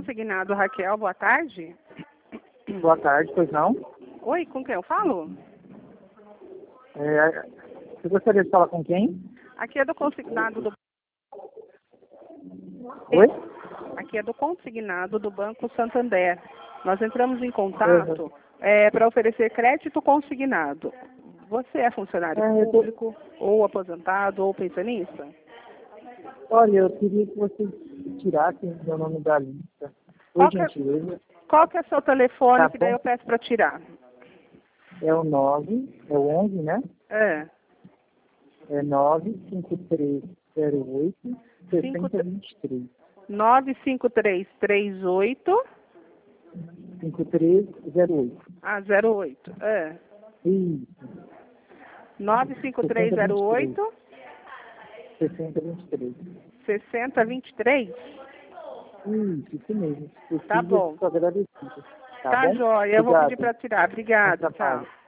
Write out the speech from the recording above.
Consignado, Raquel, boa tarde. Boa tarde, pois não? Oi, com quem eu falo? Você gostaria de falar com quem? Aqui é do consignado do... Oi? Aqui é do consignado do Banco Santander. Nós entramos em contato para oferecer crédito consignado. Você é funcionário público, ou aposentado, ou pensionista? Olha, eu queria que você tirasse meu nome da lista. Por gentileza. Qual que é o seu telefone, Tá que daí bom. eu peço para tirar? É o 11, né? É. É 95308 6023. 95338 5308. 08. É. Isso. 95308 6023. 6023. Isso mesmo. Eu Tá bom. fico agradecido. Tá bom? jóia, eu vou Obrigado. pedir para tirar. Obrigada, Não atrapalhe. tchau.